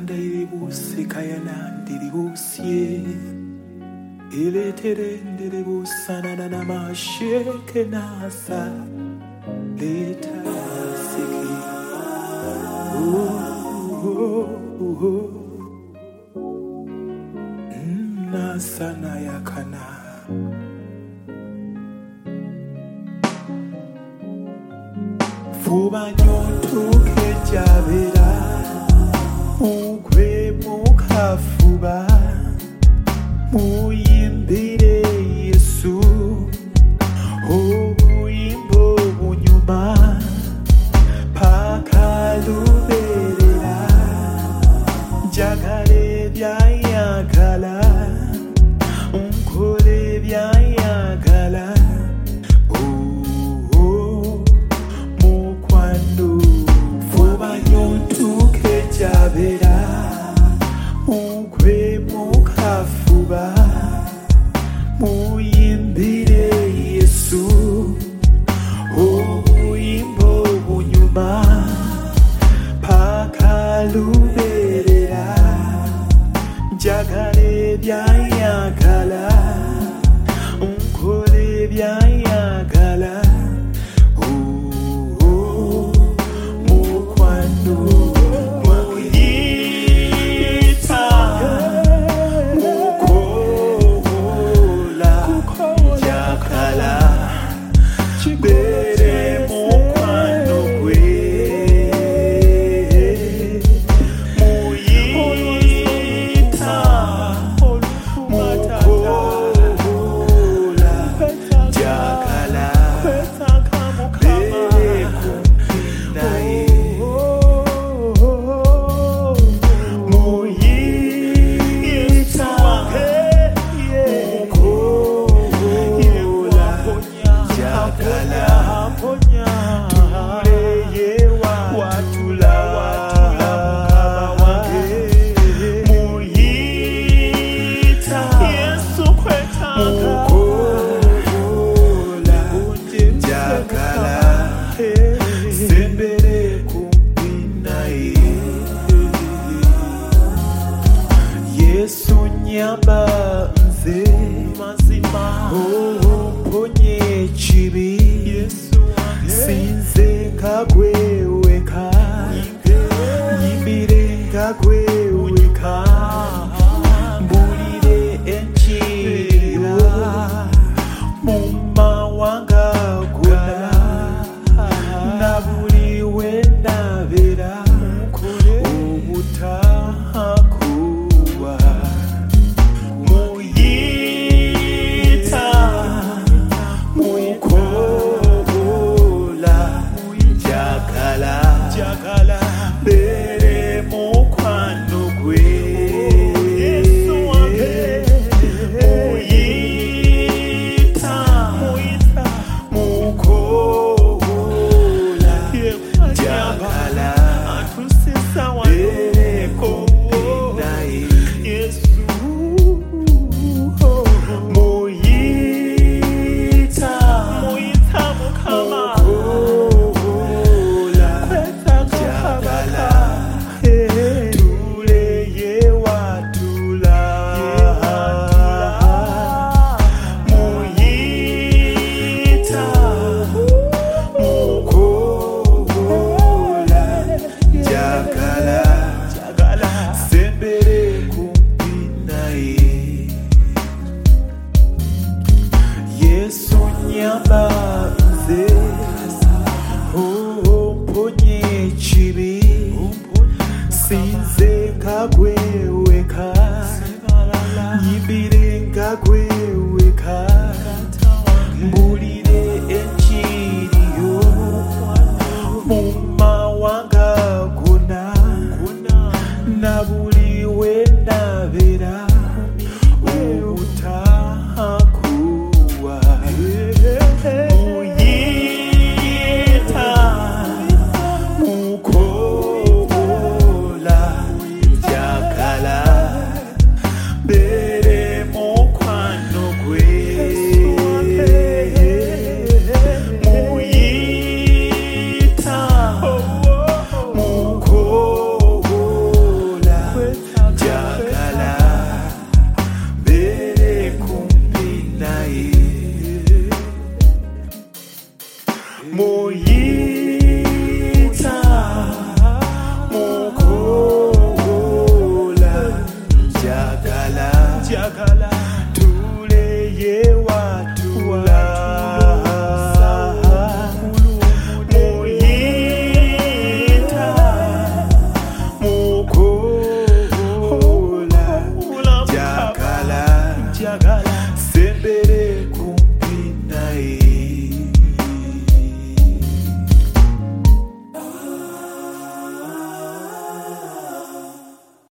kanda iribusi kayana iribusie ile terende rebusana na namasheke nasa leta siki nasana yakana fuba nyotu kejabera ukwe mukafuba muyimbire Yesu obuyimbo bunyuma pakaluberera njagale byayagala unkole byayagala mukwano fuba nyotu kejabera ukwe mukafuba muyimbire Yesu obuyimbo bunyuma pakaluberera njagale byayagala unkole byayagala mukwano muyita mukola jakala bere mukwano gwe muyita mukola jakala bere kumpinaye muyita mukola jakala tuleye watula mukaba wange muyita Yesu kwetanga mukola jakala sembere kumpinaye Yesu nyamba nze mazima mponye chibi Yesu sinze kagwe